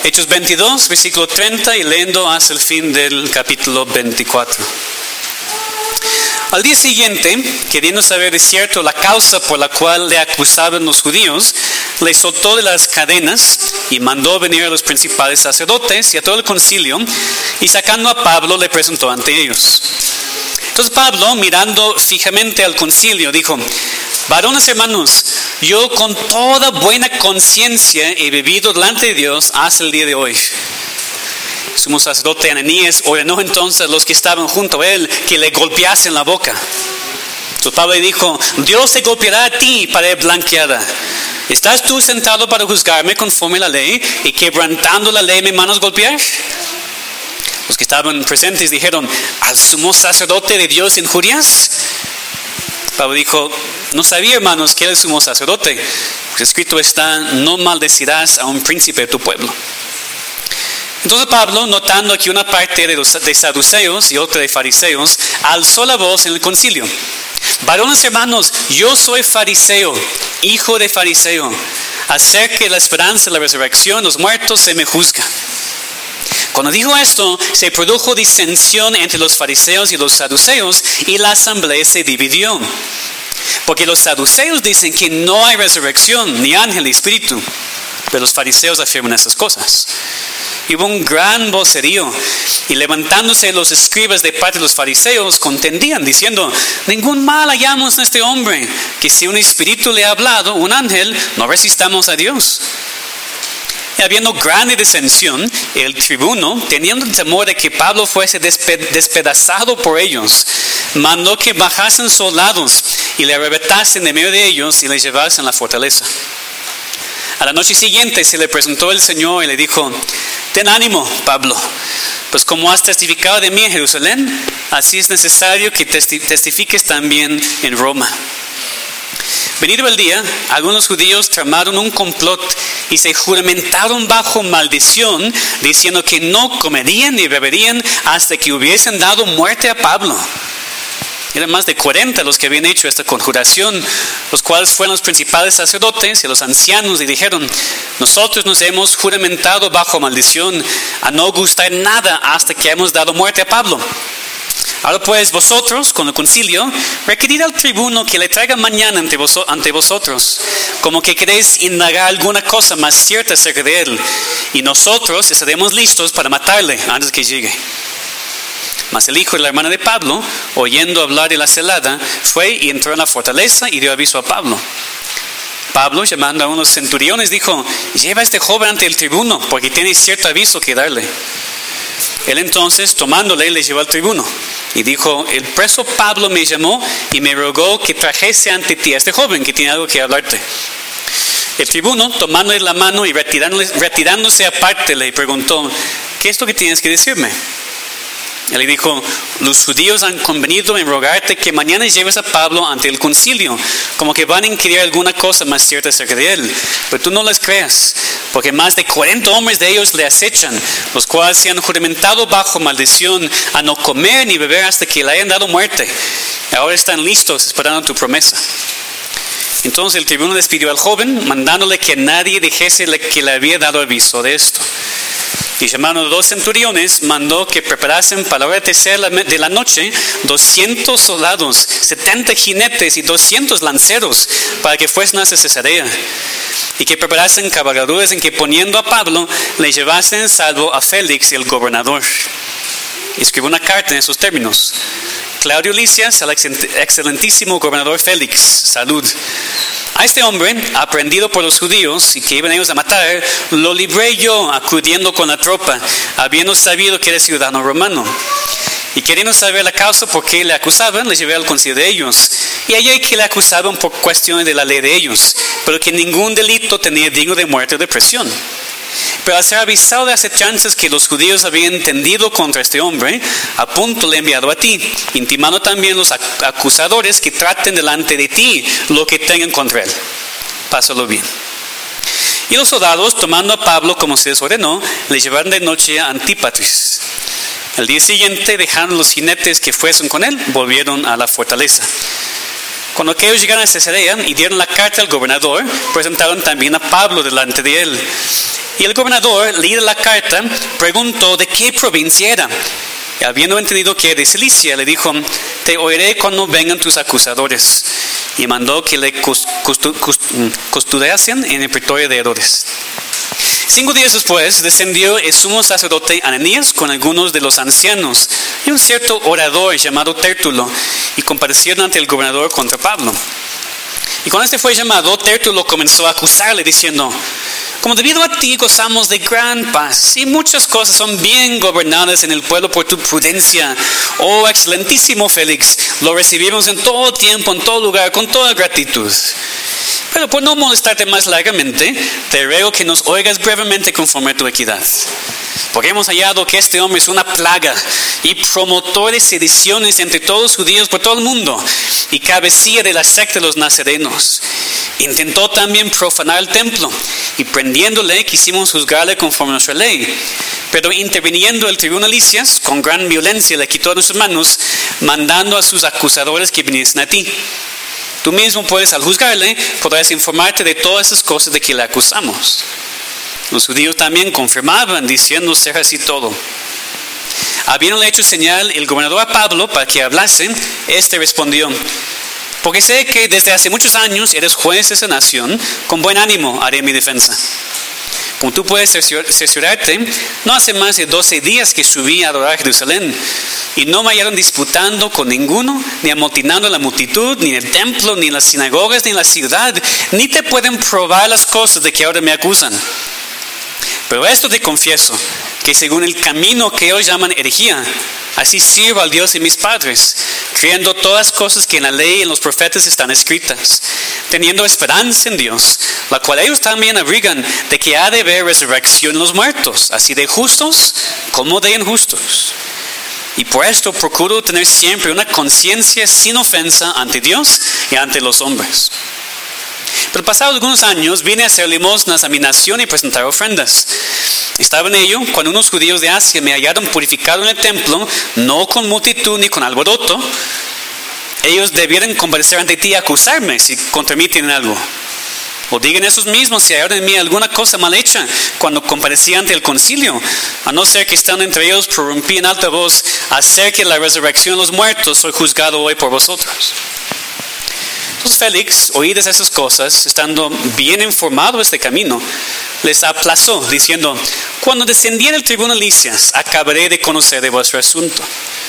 Hechos 22, versículo 30 y leyendo hasta el fin del capítulo 24. Al día siguiente, queriendo saber de cierto la causa por la cual le acusaban los judíos, le soltó de las cadenas y mandó venir a los principales sacerdotes y a todo el concilio, y sacando a Pablo le presentó ante ellos. Entonces Pablo, mirando fijamente al concilio, dijo: varones hermanos, yo con toda buena conciencia he vivido delante de Dios hasta el día de hoy. El sumo sacerdote Ananías ordenó entonces a los que estaban junto a él que le golpeasen la boca. Entonces Pablo le dijo: Dios te golpeará a ti, pared blanqueada. ¿Estás tú sentado para juzgarme conforme a la ley y quebrantando la ley me mandas golpear? Los que estaban presentes dijeron: ¿al sumo sacerdote de Dios injurias? Pablo dijo: no sabía, hermanos, que era el sumo sacerdote, pues escrito está: no maldecirás a un príncipe de tu pueblo. Entonces Pablo, notando aquí una parte de saduceos y otra de fariseos, alzó la voz en el concilio: varones hermanos, yo soy fariseo, hijo de fariseo. Acerca de la esperanza de la resurrección de los muertos se me juzga. Cuando dijo esto, se produjo disensión entre los fariseos y los saduceos, y la asamblea se dividió. Porque los saduceos dicen que no hay resurrección, ni ángel ni espíritu, pero los fariseos afirman esas cosas. Y hubo un gran vocerío, y levantándose los escribas de parte de los fariseos, contendían, diciendo: ningún mal hallamos en este hombre, que si un espíritu le ha hablado, un ángel, no resistamos a Dios. Y habiendo grande disensión, el tribuno, teniendo el temor de que Pablo fuese despedazado por ellos, mandó que bajasen soldados y le arrebatasen de medio de ellos y le llevasen a la fortaleza. A la noche siguiente se le presentó el Señor y le dijo: ten ánimo, Pablo, pues como has testificado de mí en Jerusalén, así es necesario que testifiques también en Roma. Venido el día, algunos judíos tramaron un complot y se juramentaron bajo maldición, diciendo que no comerían ni beberían hasta que hubiesen dado muerte a Pablo. Eran más de 40 los que habían hecho esta conjuración, los cuales fueron los principales sacerdotes y los ancianos, y dijeron: nosotros nos hemos juramentado bajo maldición a no gustar nada hasta que hemos dado muerte a Pablo. Ahora pues vosotros, con el concilio, requerid al tribuno que le traiga mañana ante vosotros, como que queréis indagar alguna cosa más cierta acerca de él, y nosotros estaremos listos para matarle antes que llegue. Mas el hijo de la hermana de Pablo, oyendo hablar de la celada, fue y entró en la fortaleza y dio aviso a Pablo. Pablo, llamando a unos centuriones, dijo: lleva a este joven ante el tribuno, porque tiene cierto aviso que darle. Él entonces, tomándole, le llevó al tribuno y dijo: el preso Pablo me llamó y me rogó que trajese ante ti a este joven que tiene algo que hablarte. El tribuno, tomándole la mano y retirándose aparte, le preguntó: ¿qué es lo que tienes que decirme? Él le dijo: los judíos han convenido en rogarte que mañana lleves a Pablo ante el concilio, como que van a inquirir alguna cosa más cierta acerca de él. Pero tú no les creas, porque más de 40 hombres de ellos le acechan, los cuales se han juramentado bajo maldición a no comer ni beber hasta que le hayan dado muerte. Ahora están listos esperando tu promesa. Entonces el tribuno despidió al joven, mandándole que nadie dijese que le había dado aviso de esto. Y llamando a 2 centuriones, mandó que preparasen para la hora tercera de la noche 200 soldados, 70 jinetes y 200 lanceros, para que fuesen a Cesarea. Y que preparasen cabalgaduras en que, poniendo a Pablo, le llevasen salvo a Félix, el gobernador. Escribió una carta en esos términos: Claudio Lisias, al excelentísimo gobernador Félix, salud. A este hombre, aprehendido por los judíos y que iban ellos a matar, lo libré yo acudiendo con la tropa, habiendo sabido que era ciudadano romano. Y queriendo saber la causa por qué le acusaban, le llevé al concilio de ellos. Y hallé que le acusaban por cuestiones de la ley de ellos, pero que ningún delito tenía digno de muerte o de prisión. Pero al ser avisado de acechanzas que los judíos habían tendido contra este hombre, a punto le he enviado a ti, intimando también a los acusadores que traten delante de ti lo que tengan contra él. Pásalo bien. Y los soldados, tomando a Pablo como se les ordenó, le llevaron de noche a Antípatris. Al día siguiente, dejando los jinetes que fuesen con él, volvieron a la fortaleza. Cuando aquellos llegaron a Cesarea y dieron la carta al gobernador, presentaron también a Pablo delante de él. Y el gobernador, leída la carta, preguntó de qué provincia era. Y habiendo entendido que era de Cilicia, le dijo: te oiré cuando vengan tus acusadores. Y mandó que le custodiasen en el pretorio de Herodes. 5 días después descendió el sumo sacerdote Ananías con algunos de los ancianos y un cierto orador llamado Tértulo, y comparecieron ante el gobernador contra Pablo. Y cuando este fue llamado, Tértulo comenzó a acusarle diciendo: como debido a ti gozamos de gran paz, y muchas cosas son bien gobernadas en el pueblo por tu prudencia, oh excelentísimo Félix, lo recibimos en todo tiempo, en todo lugar, con toda gratitud. Pero por no molestarte más largamente, te ruego que nos oigas brevemente conforme a tu equidad. Porque hemos hallado que este hombre es una plaga y promotor de sediciones entre todos los judíos por todo el mundo, y cabecilla de la secta de los nazarenos. Intentó también profanar el templo, y prendiéndole quisimos juzgarle conforme a nuestra ley. Pero interviniendo el tribuno Licias, con gran violencia le quitó de sus manos, mandando a sus acusadores que viniesen a ti. Tú mismo puedes, al juzgarle, podrás informarte de todas esas cosas de que le acusamos. Los judíos también confirmaban, diciendo ser así todo. Habiéndole hecho señal el gobernador a Pablo para que hablase, este respondió: porque sé que desde hace muchos años eres juez de esa nación, con buen ánimo haré mi defensa. Como tú puedes cerciorarte, no hace más de 12 días que subí a adorar a Jerusalén, y no me hallaron disputando con ninguno, ni amotinando a la multitud, ni en el templo, ni en las sinagogas, ni en la ciudad, ni te pueden probar las cosas de que ahora me acusan. Pero esto te confieso, que según el camino que ellos llaman herejía, así sirvo al Dios de mis padres, creyendo todas cosas que en la ley y en los profetas están escritas, teniendo esperanza en Dios, la cual ellos también abrigan de que ha de haber resurrección en los muertos, así de justos como de injustos. Y por esto procuro tener siempre una conciencia sin ofensa ante Dios y ante los hombres. Pero pasados algunos años vine a hacer limosnas a mi nación y presentar ofrendas. Estaba en ello cuando unos judíos de Asia me hallaron purificado en el templo, no con multitud ni con alboroto. Ellos debieran comparecer ante ti y acusarme si contra mí tienen algo. O digan esos mismos si hallaron en mí alguna cosa mal hecha cuando comparecí ante el concilio, a no ser que estando entre ellos prorrumpí en alta voz acerca de la resurrección de los muertos, soy juzgado hoy por vosotros. Entonces Félix, oídas esas cosas, estando bien informado de este camino, les aplazó, diciendo: cuando descendiera el tribuno Licias, acabaré de conocer de vuestro asunto.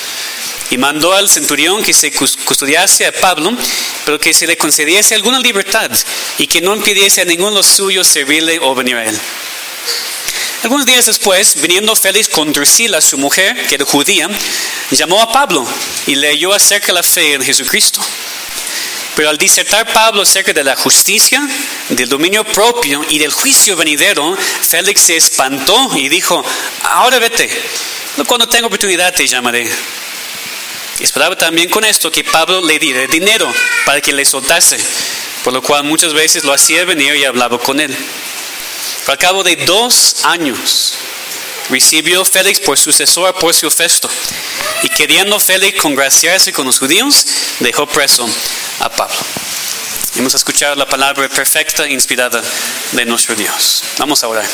Y mandó al centurión que se custodiase a Pablo, pero que se le concediese alguna libertad, y que no impidiese a ninguno de los suyos servirle o venir a él. Algunos días después, viniendo Félix con Drusila, su mujer, que era judía, llamó a Pablo y leyó acerca de la fe en Jesucristo. Pero al disertar Pablo acerca de la justicia, del dominio propio y del juicio venidero, Félix se espantó y dijo: ahora vete, cuando tenga oportunidad te llamaré. Esperaba también con esto que Pablo le diera dinero para que le soltase, por lo cual muchas veces lo hacía venir y hablaba con él. Pero al cabo de 2 años, recibió Félix por sucesor a Porcio Festo, y queriendo Félix congraciarse con los judíos, dejó preso a Pablo. Hemos escuchado la palabra perfecta e inspirada de nuestro Dios. Vamos a orar.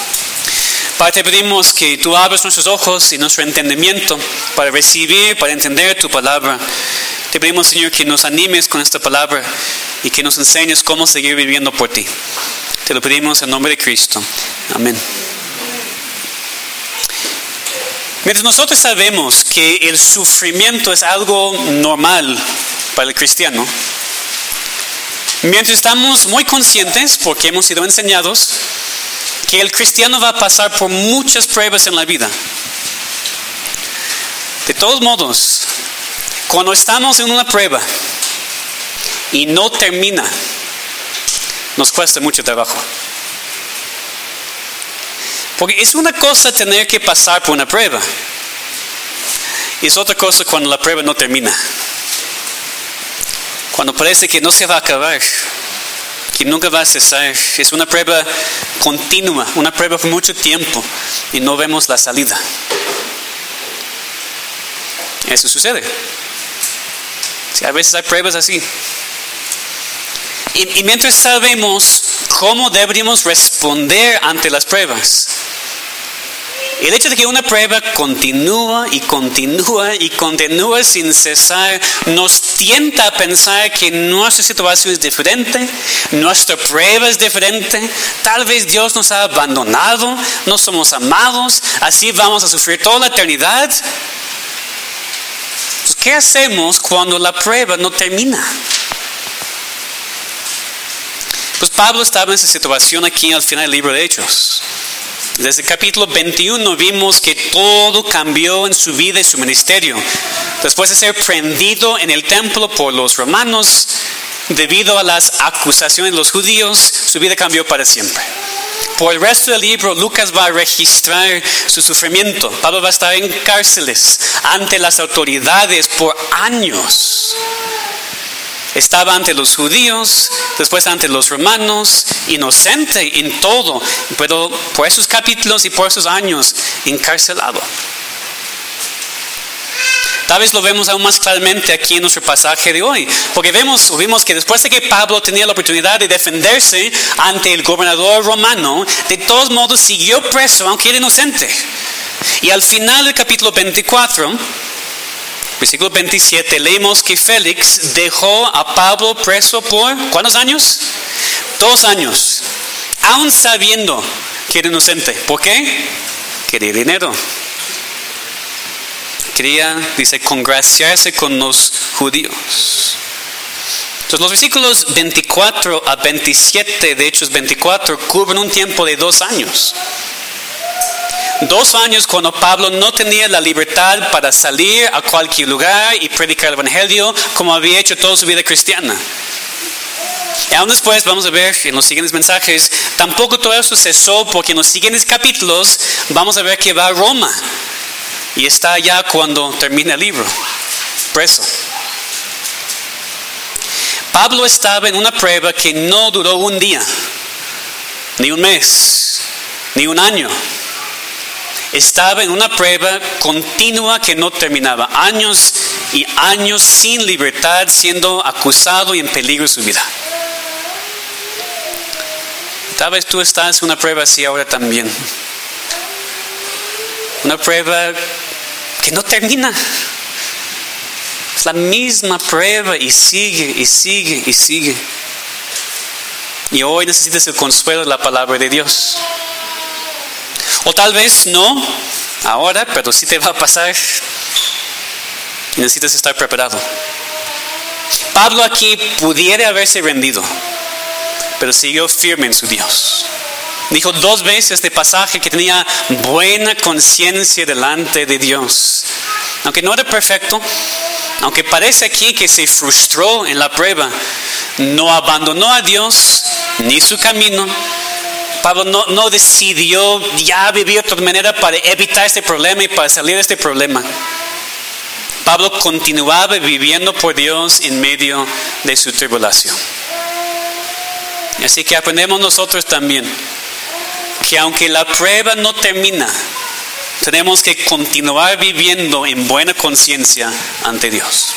Padre, te pedimos que tú abres nuestros ojos y nuestro entendimiento para recibir, para entender tu palabra. Te pedimos, Señor, que nos animes con esta palabra y que nos enseñes cómo seguir viviendo por ti. Te lo pedimos en nombre de Cristo. Amén. Mientras nosotros sabemos que el sufrimiento es algo normal para el cristiano, mientras estamos muy conscientes, porque hemos sido enseñados, que el cristiano va a pasar por muchas pruebas en la vida. De todos modos, cuando estamos en una prueba y no termina, nos cuesta mucho trabajo. Porque es una cosa tener que pasar por una prueba, y es otra cosa cuando la prueba no termina. Cuando parece que no se va a acabar, que nunca va a cesar. Es una prueba continua, una prueba por mucho tiempo, y no vemos la salida. Eso sucede. Sí, a veces hay pruebas así. Y mientras sabemos cómo deberíamos responder ante las pruebas, el hecho de que una prueba continúa y continúa y continúa sin cesar nos tienta a pensar que nuestra situación es diferente, nuestra prueba es diferente, tal vez Dios nos ha abandonado, no somos amados, así vamos a sufrir toda la eternidad. Pues, ¿qué hacemos cuando la prueba no termina? Pues Pablo estaba en esa situación aquí al final del libro de Hechos. Desde el capítulo 21 vimos que todo cambió en su vida y su ministerio. Después de ser prendido en el templo por los romanos, debido a las acusaciones de los judíos, su vida cambió para siempre. Por el resto del libro, Lucas va a registrar su sufrimiento. Pablo va a estar en cárceles ante las autoridades por años. Estaba ante los judíos, después ante los romanos, inocente en todo, pero por esos capítulos y por esos años encarcelado. Tal vez lo vemos aún más claramente aquí en nuestro pasaje de hoy, porque vimos que después de que Pablo tenía la oportunidad de defenderse ante el gobernador romano, de todos modos siguió preso, aunque era inocente. Y al final del capítulo 24, versículo 27, leemos que Félix dejó a Pablo preso por ¿cuántos años? 2 años, aún sabiendo que era inocente. ¿Por qué? Quería dinero. Quería, dice, congraciarse con los judíos. Entonces los versículos 24 a 27 de Hechos 24 cubren un tiempo de 2 años. 2 años cuando Pablo no tenía la libertad para salir a cualquier lugar y predicar el evangelio como había hecho toda su vida cristiana. Y aún después vamos a ver en los siguientes mensajes, tampoco todo eso cesó, porque en los siguientes capítulos vamos a ver que va a Roma y está allá cuando termina el libro, preso. Pablo estaba en una prueba que no duró un día, ni un mes, ni un año. Estaba en una prueba continua que no terminaba, años y años sin libertad, siendo acusado y en peligro de su vida. Tal vez tú estás en una prueba así ahora también. Una prueba que no termina. Es la misma prueba y sigue y sigue y sigue. Y hoy necesitas el consuelo de la palabra de Dios. O tal vez no ahora, pero sí te va a pasar y necesitas estar preparado. Pablo aquí pudiera haberse rendido, pero siguió firme en su Dios. Dijo 2 veces este pasaje que tenía buena conciencia delante de Dios. Aunque no era perfecto, aunque parece aquí que se frustró en la prueba, no abandonó a Dios ni su camino. Pablo no decidió ya vivir de otra manera para evitar este problema y para salir de este problema. Pablo continuaba viviendo por Dios en medio de su tribulación. Así que aprendemos nosotros también que aunque la prueba no termina, tenemos que continuar viviendo en buena conciencia ante Dios.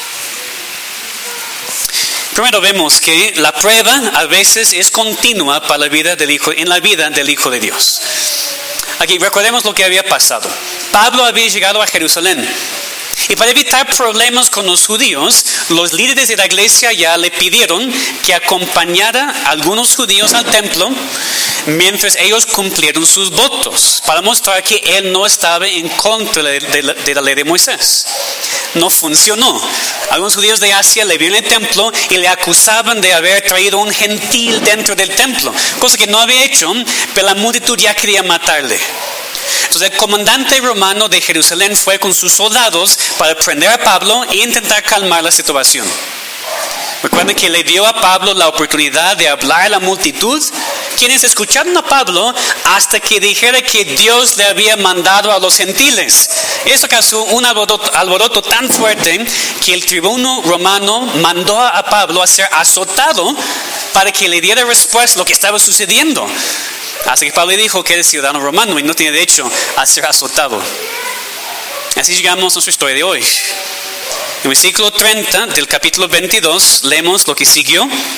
Primero vemos que la prueba a veces es continua para la vida del Hijo, en la vida del Hijo de Dios. Aquí recordemos lo que había pasado. Pablo había llegado a Jerusalén. Y para evitar problemas con los judíos, los líderes de la iglesia ya le pidieron que acompañara a algunos judíos al templo mientras ellos cumplieron sus votos, para mostrar que él no estaba en contra de la ley de Moisés. No funcionó. Algunos judíos de Asia le vieron el templo y le acusaban de haber traído un gentil dentro del templo, cosa que no había hecho, pero la multitud ya quería matarle. Entonces el comandante romano de Jerusalén fue con sus soldados para prender a Pablo e intentar calmar la situación. Recuerden que le dio a Pablo la oportunidad de hablar a la multitud, quienes escucharon a Pablo hasta que dijera que Dios le había mandado a los gentiles. Esto causó un alboroto tan fuerte que el tribuno romano mandó a Pablo a ser azotado para que le diera respuesta a lo que estaba sucediendo. Así que Pablo dijo que era ciudadano romano y no tiene derecho a ser azotado. Así llegamos a nuestra historia de hoy. En el versículo 30 del capítulo 22 leemos lo que siguió.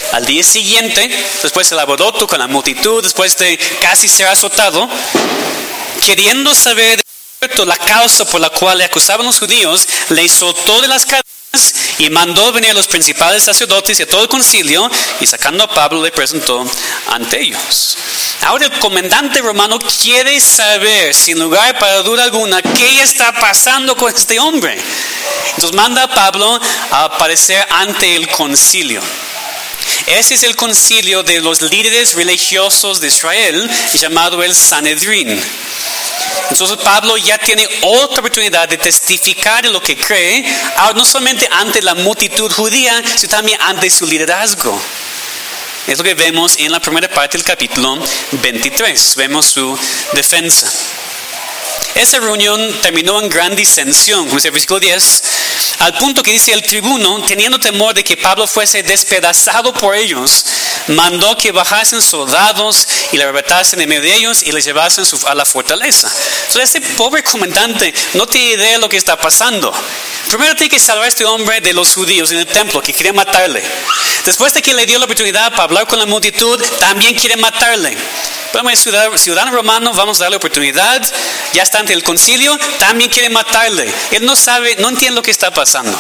Al día siguiente, después del alboroto con la multitud, después de casi ser azotado, queriendo saber la causa por la cual le acusaban los judíos, le soltó de las cadenas y mandó venir a los principales sacerdotes y a todo el concilio, y sacando a Pablo le presentó ante ellos. Ahora el comandante romano quiere saber, sin lugar para duda alguna, qué está pasando con este hombre. Entonces manda a Pablo a aparecer ante el concilio. Ese es el concilio de los líderes religiosos de Israel, llamado el Sanedrín. Entonces Pablo ya tiene otra oportunidad de testificar en lo que cree, ahora no solamente ante la multitud judía, sino también ante su liderazgo. Es lo que vemos en la primera parte del capítulo 23. Vemos su defensa. Esta reunión terminó en gran disensión, como dice el versículo 10, al punto que dice el tribuno, teniendo temor de que Pablo fuese despedazado por ellos, mandó que bajasen soldados y le arrebatasen en medio de ellos y le llevasen a la fortaleza. Entonces este pobre comandante no tiene idea de lo que está pasando. Primero tiene que salvar a este hombre de los judíos en el templo que querían matarle. Después de que le dio la oportunidad para hablar con la multitud, también quieren matarle. Pero el ciudadano romano, vamos a darle oportunidad, ya está ante el concilio, también quieren matarle. Él no sabe, no entiende lo que está pasando.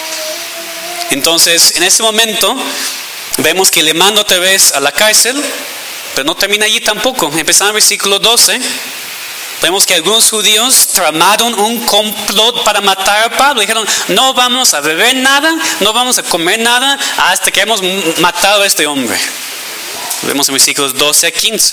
Entonces, en ese momento, vemos que le manda otra vez a la cárcel, pero no termina allí tampoco. Empezando en el versículo 12, vemos que algunos judíos tramaron un complot para matar a Pablo. Dijeron, no vamos a beber nada, no vamos a comer nada hasta que hemos matado a este hombre. Vemos en versículos 12 a 15.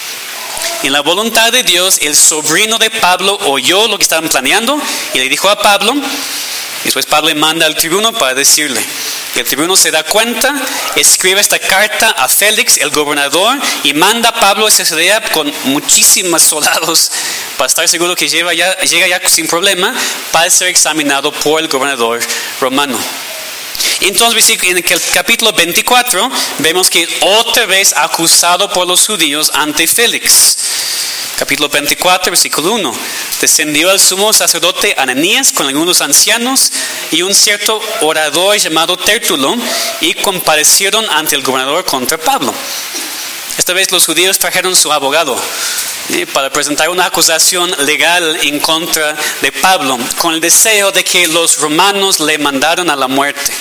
En la voluntad de Dios, el sobrino de Pablo oyó lo que estaban planeando y le dijo a Pablo. Después Pablo le manda al tribuno para decirle. El tribuno se da cuenta, escribe esta carta a Félix, el gobernador, y manda a Pablo a Cesarea con muchísimos soldados para estar seguro que llega ya sin problema para ser examinado por el gobernador romano. Entonces en el capítulo 24 vemos que otra vez acusado por los judíos ante Félix. Capítulo 24, versículo 1. Descendió el sumo sacerdote Ananías con algunos ancianos y un cierto orador llamado Tértulo y comparecieron ante el gobernador contra Pablo. Esta vez los judíos trajeron su abogado para presentar una acusación legal en contra de Pablo con el deseo de que los romanos le mandaran a la muerte.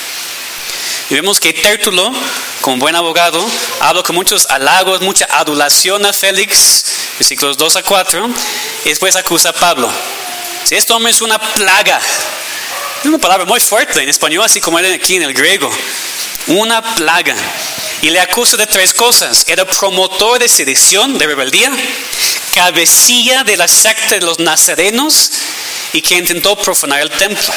Y vemos que Tértulo, como buen abogado, habla con muchos halagos, mucha adulación a Félix, versículos 2 a 4, y después acusa a Pablo. Si este hombre es una plaga, es una palabra muy fuerte en español, así como era aquí en el griego, una plaga. Y le acusa de 3 cosas: era promotor de sedición, de rebeldía, cabecilla de la secta de los nazarenos y que intentó profanar el templo.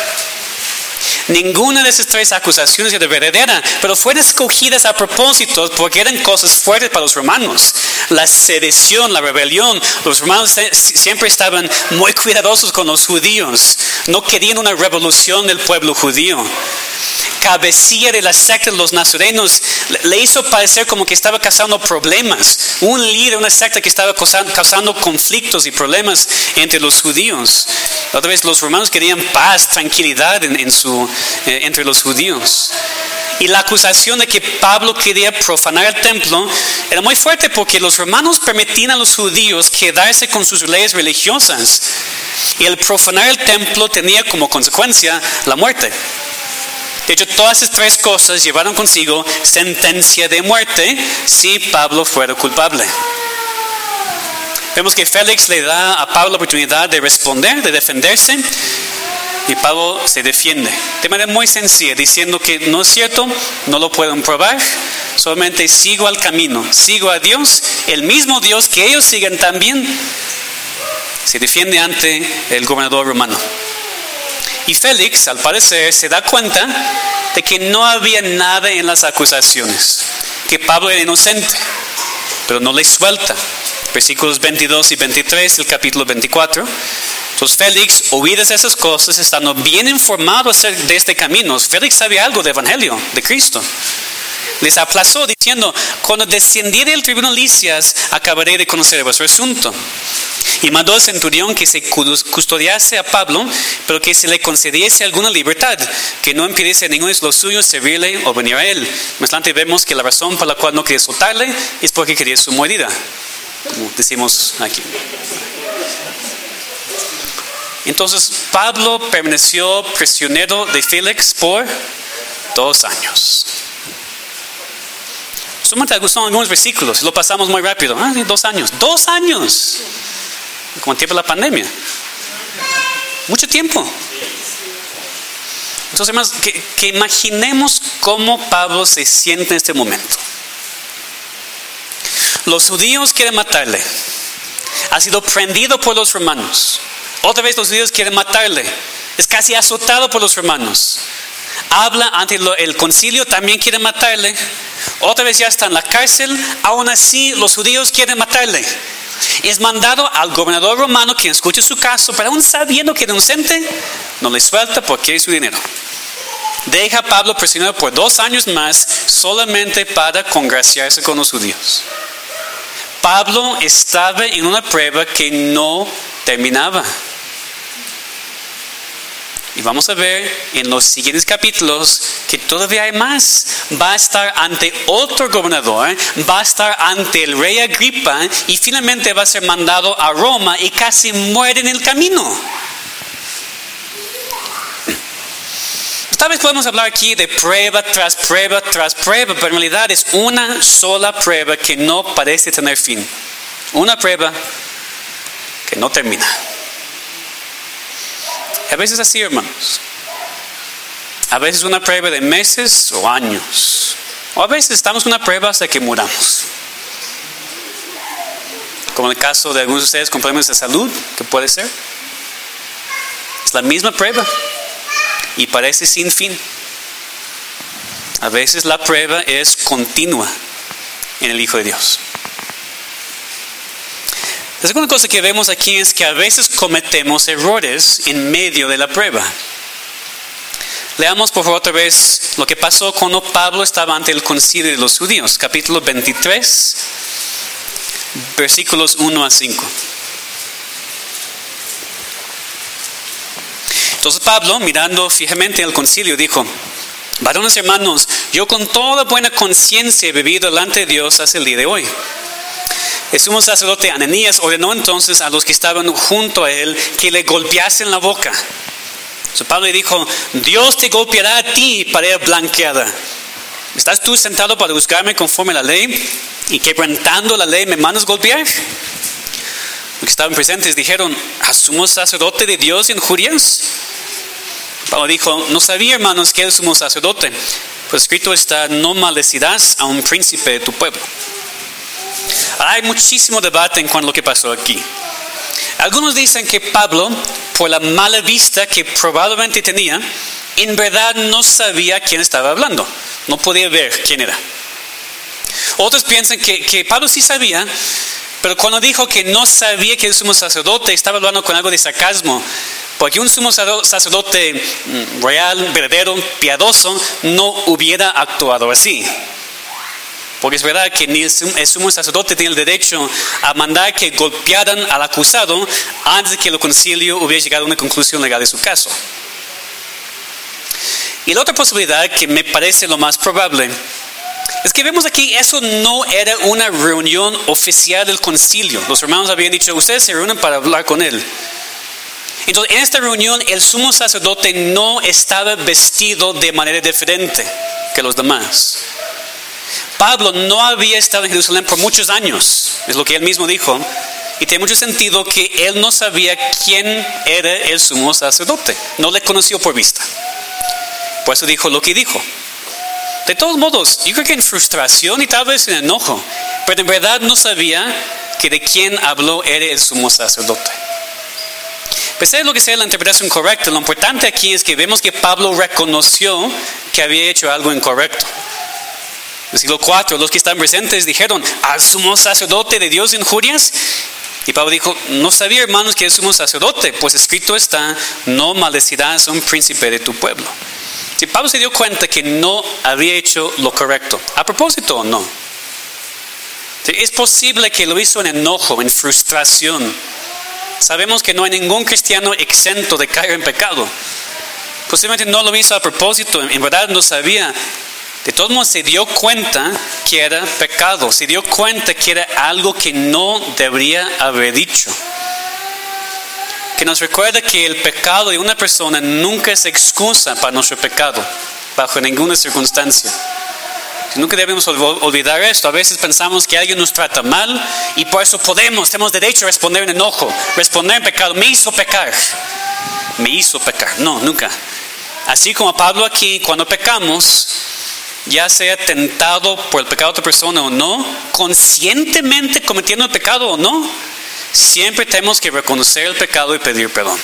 Ninguna de esas 3 acusaciones era verdadera, pero fueron escogidas a propósito porque eran cosas fuertes para los romanos. La sedición, la rebelión. Los romanos siempre estaban muy cuidadosos con los judíos. No querían una revolución del pueblo judío. Cabecilla de la secta de los nazarenos, le hizo parecer como que estaba causando problemas. Un líder, una secta que estaba causando conflictos y problemas entre los judíos. Otra vez los romanos querían paz, tranquilidad entre los judíos. Y la acusación de que Pablo quería profanar el templo era muy fuerte porque los romanos permitían a los judíos quedarse con sus leyes religiosas. Y el profanar el templo tenía como consecuencia la muerte. De hecho, todas esas 3 cosas llevaron consigo sentencia de muerte si Pablo fuera culpable. Vemos que Félix le da a Pablo la oportunidad de responder, de defenderse, y Pablo se defiende de manera muy sencilla, diciendo que no es cierto, no lo pueden probar, solamente sigo al camino, sigo a Dios, el mismo Dios que ellos siguen también. Se defiende ante el gobernador romano. Y Félix, al parecer, se da cuenta de que no había nada en las acusaciones, que Pablo era inocente, pero no le suelta. Versículos 22 y 23 del capítulo 24. Entonces Félix, oídas esas cosas, estando bien informado de este camino, Félix sabía algo del evangelio de Cristo. Les aplazó diciendo: cuando descendiere el tribuno Licias, acabaré de conocer vuestro asunto. Y mandó al centurión que se custodiase a Pablo, pero que se le concediese alguna libertad, que no impidiese a ninguno de los suyos servirle o venir a él. Más adelante vemos que la razón por la cual no quería soltarle es porque quería su mordida, como decimos aquí. Entonces Pablo permaneció prisionero de Félix por 2 años. Son algunos versículos, lo pasamos muy rápido. 2 años. 2 años. Como en tiempo de la pandemia. Mucho tiempo. Entonces, hermanos, que imaginemos cómo Pablo se siente en este momento. Los judíos quieren matarle. Ha sido prendido por los romanos. Otra vez los judíos quieren matarle. Es casi azotado por los romanos. Habla ante el concilio, también quieren matarle. Otra vez ya está en la cárcel. Aún así los judíos quieren matarle. Es mandado al gobernador romano que escuche su caso, pero aún sabiendo que es inocente, no le suelta porque quiere su dinero. Deja a Pablo prisionero por 2 años más, solamente para congraciarse con los judíos. Pablo estaba en una prueba que no terminaba. Y vamos a ver en los siguientes capítulos que todavía hay más. Va a estar ante otro gobernador, va a estar ante el rey Agripa y finalmente va a ser mandado a Roma y casi muere en el camino. Tal vez podemos hablar aquí de prueba tras prueba tras prueba, pero en realidad es una sola prueba que no parece tener fin. Una prueba que no termina. A veces así, hermanos. A veces una prueba de meses o años. O a veces estamos en una prueba hasta que muramos. Como en el caso de algunos de ustedes con problemas de salud, que puede ser. Es la misma prueba. Y parece sin fin. A veces la prueba es continua en el Hijo de Dios. La segunda cosa que vemos aquí es que a veces cometemos errores en medio de la prueba. Leamos por favor otra vez lo que pasó cuando Pablo estaba ante el concilio de los judíos, capítulo 23, versículos 1 a 5. Entonces Pablo, mirando fijamente en el concilio, dijo: varones hermanos, yo con toda buena conciencia he vivido delante de Dios hasta el día de hoy. El sumo sacerdote Ananías ordenó entonces a los que estaban junto a él que le golpeasen la boca. Entonces Pablo le dijo: Dios te golpeará a ti, pared blanqueada. ¿Estás tú sentado para juzgarme conforme a la ley? Y quebrantando la ley me mandas golpear. Los que estaban presentes dijeron: ¿a sumo sacerdote de Dios injurias? Pablo dijo: no sabía, hermanos, que era el sumo sacerdote, pues escrito está: no maldecirás a un príncipe de tu pueblo. Hay muchísimo debate en cuanto a lo que pasó aquí. Algunos dicen que Pablo, por la mala vista que probablemente tenía, en verdad no sabía quién estaba hablando. No podía ver quién era. Otros piensan que Pablo sí sabía, pero cuando dijo que no sabía que era el sumo sacerdote, estaba hablando con algo de sarcasmo. Porque un sumo sacerdote real, verdadero, piadoso, no hubiera actuado así. Porque es verdad que ni el sumo sacerdote tiene el derecho a mandar que golpearan al acusado antes de que el concilio hubiera llegado a una conclusión legal de su caso. Y la otra posibilidad, que me parece lo más probable, es que vemos aquí, eso no era una reunión oficial del concilio. Los hermanos habían dicho: ustedes se reúnen para hablar con él. Entonces, en esta reunión, el sumo sacerdote no estaba vestido de manera diferente que los demás. Pablo no había estado en Jerusalén por muchos años, es lo que él mismo dijo, y tiene mucho sentido que él no sabía quién era el sumo sacerdote, no le conoció por vista. Por eso dijo lo que dijo. De todos modos, yo creo que en frustración y tal vez en enojo, pero en verdad no sabía que de quién habló era el sumo sacerdote. Pese a lo que sea la interpretación correcta, lo importante aquí es que vemos que Pablo reconoció que había hecho algo incorrecto. Versículo 4, los que están presentes dijeron: ¿al sumo sacerdote de Dios injurias? Y Pablo dijo: no sabía, hermanos, que es sumo sacerdote, pues escrito está: no maldecirás a un príncipe de tu pueblo. Si Pablo se dio cuenta que no había hecho lo correcto, ¿a propósito o no? Es posible que lo hizo en enojo, en frustración, Sabemos que no hay ningún cristiano exento de caer en pecado. Posiblemente no lo hizo a propósito, en verdad no sabía. De todos modos se dio cuenta que era pecado, se dio cuenta que era algo que no debería haber dicho. Que nos recuerda que el pecado de una persona nunca es excusa para nuestro pecado, bajo ninguna circunstancia. Nunca debemos olvidar esto. A veces pensamos que alguien nos trata mal y por eso tenemos derecho a responder en enojo, responder en pecado. Me hizo pecar. No, nunca. Así como Pablo aquí, cuando pecamos, ya sea tentado por el pecado de otra persona o no, conscientemente cometiendo el pecado o no, siempre tenemos que reconocer el pecado y pedir perdón.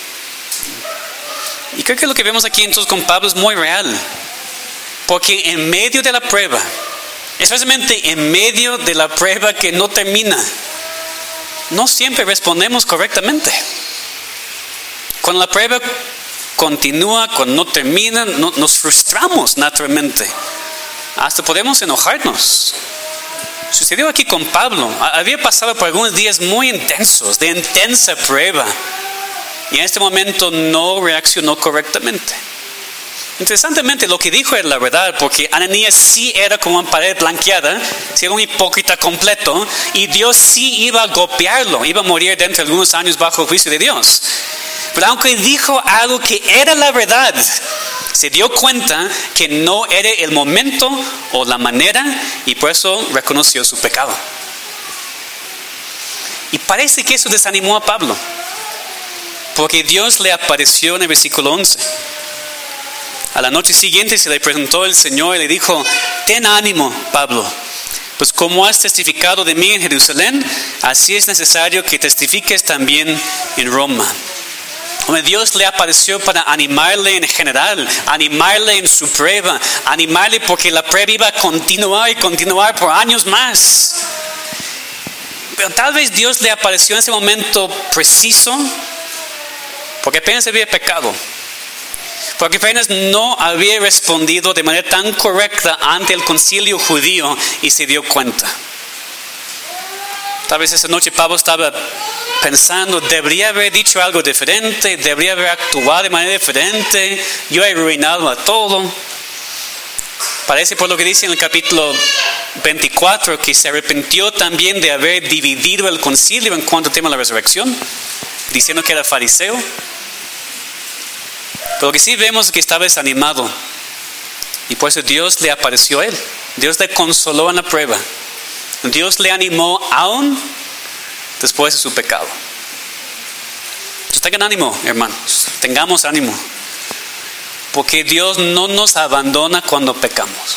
Y creo que lo que vemos aquí entonces con Pablo es muy real. Porque en medio de la prueba, especialmente en medio de la prueba que no termina, no siempre respondemos correctamente. Cuando la prueba continúa, cuando no termina, nos frustramos naturalmente. Hasta podemos enojarnos. Sucedió aquí con Pablo. Había pasado por algunos días muy intensos, de intensa prueba. Y en este momento no reaccionó correctamente. Interesantemente, lo que dijo era la verdad, porque Ananías sí era como una pared blanqueada, sí era un hipócrita completo, y Dios sí iba a golpearlo, iba a morir dentro de algunos años bajo el juicio de Dios. Pero aunque dijo algo que era la verdad, se dio cuenta que no era el momento o la manera, y por eso reconoció su pecado. Y parece que eso desanimó a Pablo, porque Dios le apareció en el versículo 11. A la noche siguiente se le presentó el Señor y le dijo: ten ánimo, Pablo, pues como has testificado de mí en Jerusalén, así es necesario que testifiques también en Roma. Dios le apareció para animarle en general, animarle en su prueba, animarle porque la prueba iba a continuar por años más. Pero tal vez Dios le apareció en ese momento preciso porque apenas había pecado. Porque apenas no había respondido de manera tan correcta ante el concilio judío y se dio cuenta. Tal vez esa noche Pablo estaba pensando: debería haber dicho algo diferente, debería haber actuado de manera diferente, yo he arruinado a todo. Parece por lo que dice en el capítulo 24 que se arrepintió también de haber dividido el concilio en cuanto al tema de la resurrección, diciendo que era fariseo. Pero lo que sí vemos es que estaba desanimado. Y por eso Dios le apareció a él. Dios le consoló en la prueba. Dios le animó aún después de su pecado. Entonces tengan ánimo, hermanos. Tengamos ánimo. Porque Dios no nos abandona cuando pecamos.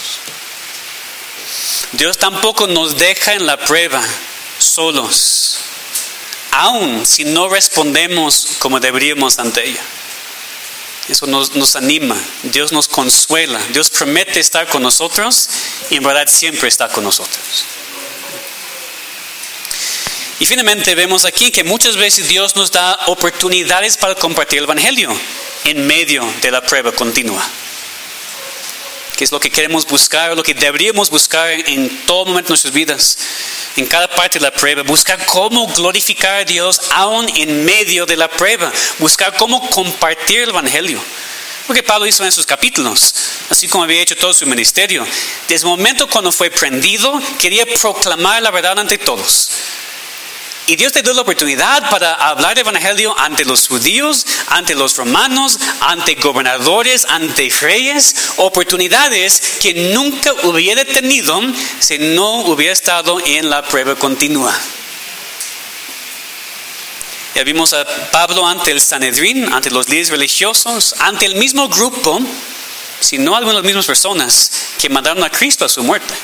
Dios tampoco nos deja en la prueba solos, aún si no respondemos como deberíamos ante ella. Eso nos anima, Dios nos consuela, Dios promete estar con nosotros y en verdad siempre está con nosotros. Y finalmente vemos aquí que muchas veces Dios nos da oportunidades para compartir el Evangelio en medio de la prueba continua. Que es lo que queremos buscar, lo que deberíamos buscar en todo momento de nuestras vidas, en cada parte de la prueba. Buscar cómo glorificar a Dios aún en medio de la prueba. Buscar cómo compartir el Evangelio. Lo que Pablo hizo en esos capítulos, así como había hecho todo su ministerio. Desde el momento cuando fue prendido, quería proclamar la verdad ante todos. Y Dios te dio la oportunidad para hablar de evangelio ante los judíos, ante los romanos, ante gobernadores, ante reyes. Oportunidades que nunca hubiera tenido si no hubiera estado en la prueba continua. Ya vimos a Pablo ante el Sanedrín, ante los líderes religiosos, ante el mismo grupo, si no algunas de las mismas personas que mandaron a Cristo a su muerte.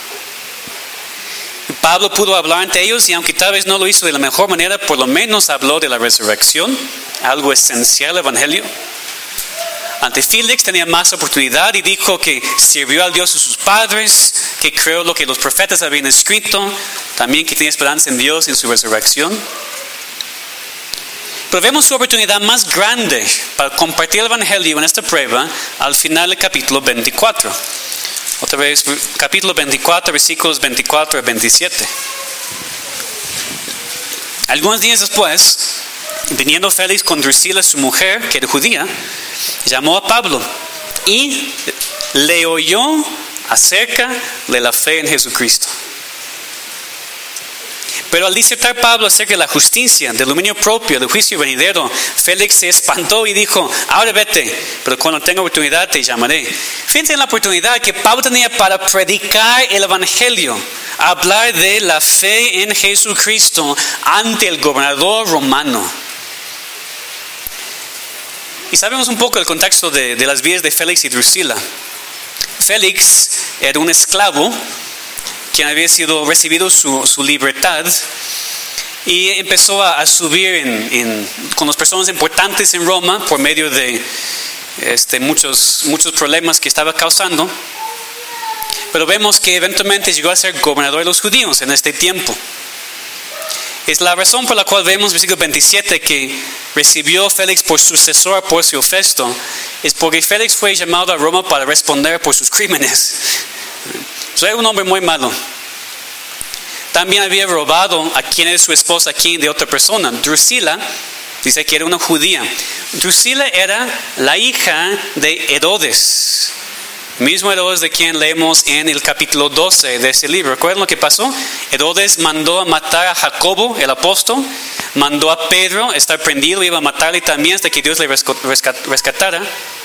Pablo pudo hablar ante ellos y aunque tal vez no lo hizo de la mejor manera, por lo menos habló de la resurrección, algo esencial del Evangelio. Ante Félix tenía más oportunidad y dijo que sirvió al Dios de sus padres, que creó lo que los profetas habían escrito, también que tenía esperanza en Dios y en su resurrección. Pero vemos su oportunidad más grande para compartir el Evangelio en esta prueba al final del capítulo 24. Otra vez, capítulo 24, versículos 24 a 27. Algunos días después, viniendo Félix con Drusila, su mujer, que era judía, llamó a Pablo y le oyó acerca de la fe en Jesucristo. Pero al disertar Pablo acerca de la justicia, del dominio propio, del juicio venidero, Félix se espantó y dijo: ahora vete, pero cuando tenga oportunidad te llamaré. Fíjense en la oportunidad que Pablo tenía para predicar el evangelio, hablar de la fe en Jesucristo ante el gobernador romano. Y sabemos un poco el contexto de las vidas de Félix y Drusila. Félix era un esclavo quien había recibido su libertad y empezó a subir con las personas importantes en Roma por medio de muchos problemas que estaba causando. Pero vemos que eventualmente llegó a ser gobernador de los judíos en este tiempo. Es la razón por la cual vemos, versículo 27, que recibió Félix por sucesor a Porcio Festo. Es porque Félix fue llamado a Roma para responder por sus crímenes. Era un hombre muy malo. También había robado a quien era su esposa aquí de otra persona. Drusila, dice que era una judía. Drusila era la hija de Herodes. Mismo Herodes de quien leemos en el capítulo 12 de ese libro. ¿Recuerdan lo que pasó? Herodes mandó a matar a Jacobo, el apóstol. Mandó a Pedro estar prendido, iba a matarle también hasta que Dios le rescatara.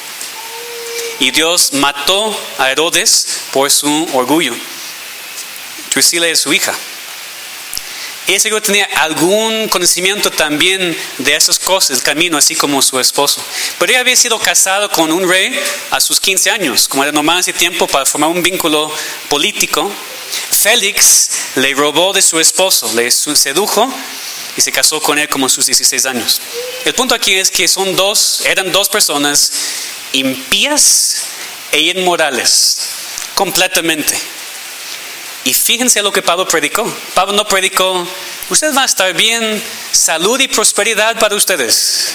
Y Dios mató a Herodes por su orgullo. Drusila es su hija. Ella seguro tenía algún conocimiento también de esas cosas, el camino, así como su esposo. Pero ella había sido casada con un rey a sus 15 años, como era normal en ese tiempo para formar un vínculo político. Félix le robó de su esposo, le sedujo y se casó con él como a sus 16 años. El punto aquí es que eran dos personas impías e inmorales, completamente. Y fíjense lo que Pablo predicó. Pablo no predicó: ustedes van a estar bien, salud y prosperidad para ustedes.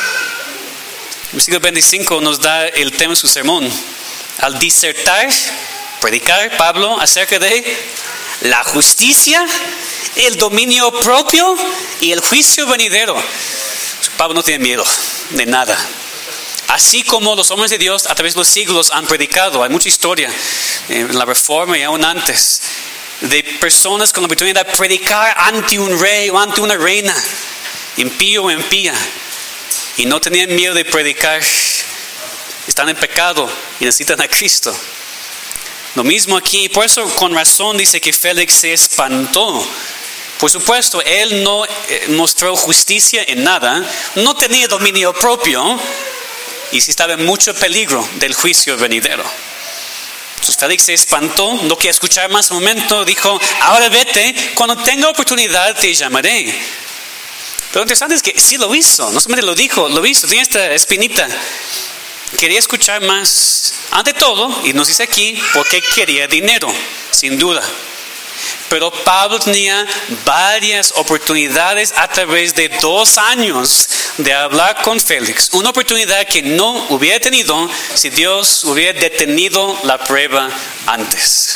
El versículo 25 nos da el tema de su sermón. Al disertar, predicar Pablo acerca de la justicia, el dominio propio y el juicio venidero. Pablo no tiene miedo de nada. Así como los hombres de Dios a través de los siglos han predicado. Hay mucha historia en la Reforma y aún antes de personas con la oportunidad de predicar ante un rey o ante una reina, impío o impía, y no tenían miedo de predicar. Están en pecado y necesitan a Cristo. Lo mismo aquí. Por eso con razón dice que Félix se espantó. Por supuesto, él no mostró justicia en nada, no tenía dominio propio, y sí estaba en mucho peligro del juicio venidero. Entonces Félix se espantó, no quería escuchar más un momento, dijo: ahora vete, cuando tenga oportunidad te llamaré. Pero lo interesante es que sí lo hizo, no solamente lo dijo, lo hizo, tiene esta espinita. Quería escuchar más, ante todo, y nos dice aquí, porque quería dinero, sin duda. Pero Pablo tenía varias oportunidades a través de 2 años de hablar con Félix. Una oportunidad que no hubiera tenido si Dios hubiera detenido la prueba antes.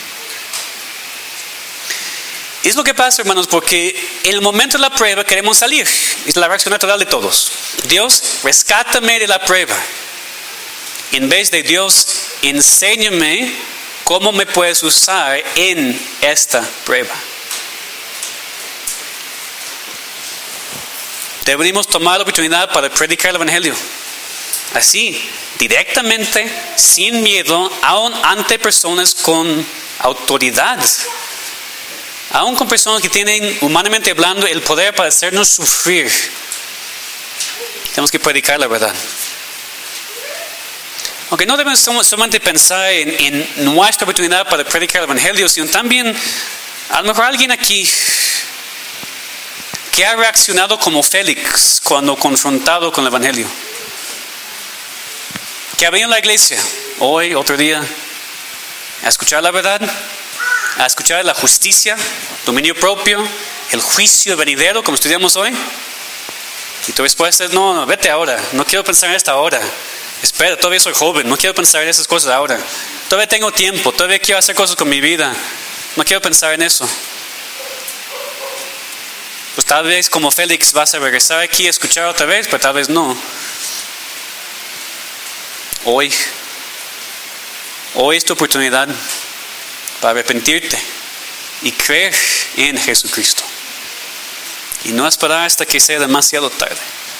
Es lo que pasa, hermanos, porque en el momento de la prueba queremos salir. Es la reacción natural de todos. Dios, rescátame de la prueba. En vez de Dios, enséñame cómo me puedes usar en esta prueba. Deberíamos tomar la oportunidad para predicar el evangelio. Así, directamente, sin miedo, aún ante personas con autoridad. Aún con personas que tienen, humanamente hablando, el poder para hacernos sufrir. Tenemos que predicar la verdad. Aunque no debemos solamente pensar en nuestra oportunidad para predicar el evangelio, sino también, a lo mejor alguien aquí que ha reaccionado como Félix cuando confrontado con el evangelio. Que ha venido a la iglesia hoy, otro día, a escuchar la verdad, a escuchar la justicia, dominio propio, el juicio venidero, como estudiamos hoy. Y tu respuesta es: no, vete ahora, no quiero pensar en esta hora. Espera, todavía soy joven, no quiero pensar en esas cosas ahora. Todavía tengo tiempo, todavía quiero hacer cosas con mi vida. No quiero pensar en eso. Pues tal vez como Félix vas a regresar aquí a escuchar otra vez, pero tal vez no. Hoy es tu oportunidad para arrepentirte y creer en Jesucristo. Y no esperar hasta que sea demasiado tarde.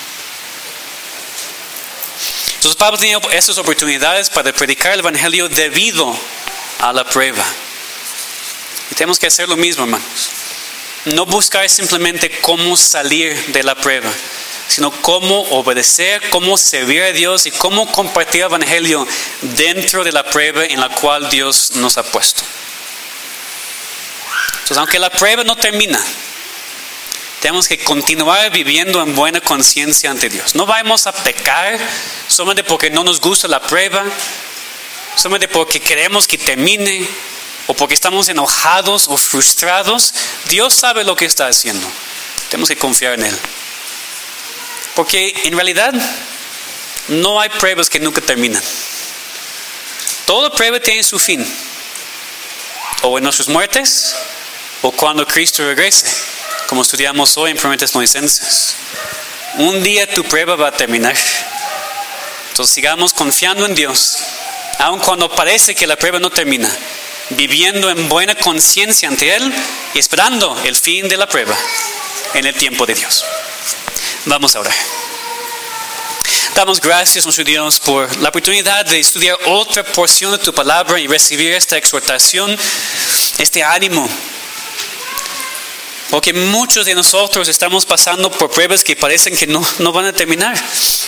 Entonces Pablo tenía esas oportunidades para predicar el Evangelio debido a la prueba. Y tenemos que hacer lo mismo, hermanos. No buscar simplemente cómo salir de la prueba, sino cómo obedecer, cómo servir a Dios y cómo compartir el Evangelio dentro de la prueba en la cual Dios nos ha puesto. Entonces, aunque la prueba no termina, tenemos que continuar viviendo en buena conciencia ante Dios. No vamos a pecar solamente porque no nos gusta la prueba, solamente porque queremos que termine, o porque estamos enojados o frustrados. Dios sabe lo que está haciendo. Tenemos que confiar en Él. Porque en realidad no hay pruebas que nunca terminan. Toda prueba tiene su fin. O en nuestras muertes, o cuando Cristo regrese, como estudiamos hoy en 1 Tesalonicenses. Un día tu prueba va a terminar. Entonces sigamos confiando en Dios, aun cuando parece que la prueba no termina, viviendo en buena conciencia ante Él y esperando el fin de la prueba en el tiempo de Dios. Vamos a orar. Damos gracias, nuestro Dios, por la oportunidad de estudiar otra porción de tu palabra y recibir esta exhortación, este ánimo. Porque muchos de nosotros estamos pasando por pruebas que parecen que no van a terminar.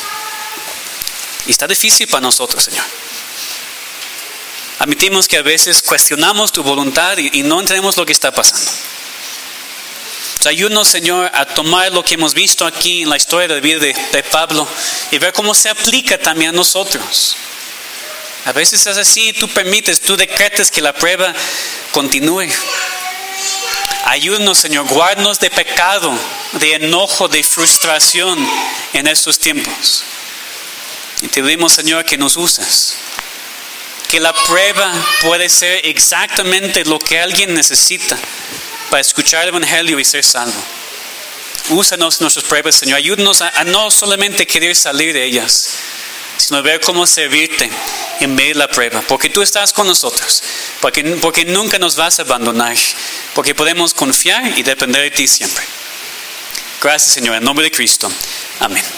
Y está difícil para nosotros, Señor. Admitimos que a veces cuestionamos tu voluntad y no entendemos lo que está pasando. Ayúdanos, Señor, a tomar lo que hemos visto aquí en la historia de la vida de Pablo y ver cómo se aplica también a nosotros. A veces es así, tú permites, tú decretas que la prueba continúe. Ayúdanos, Señor, guárdanos de pecado, de enojo, de frustración en estos tiempos. Y te pedimos, Señor, que nos uses. Que la prueba puede ser exactamente lo que alguien necesita para escuchar el Evangelio y ser salvo. Úsanos en nuestras pruebas, Señor. Ayúdanos a no solamente querer salir de ellas, sino ver cómo servirte en medio de la prueba. Porque tú estás con nosotros. Porque nunca nos vas a abandonar. Porque podemos confiar y depender de ti siempre. Gracias, Señor. En nombre de Cristo. Amén.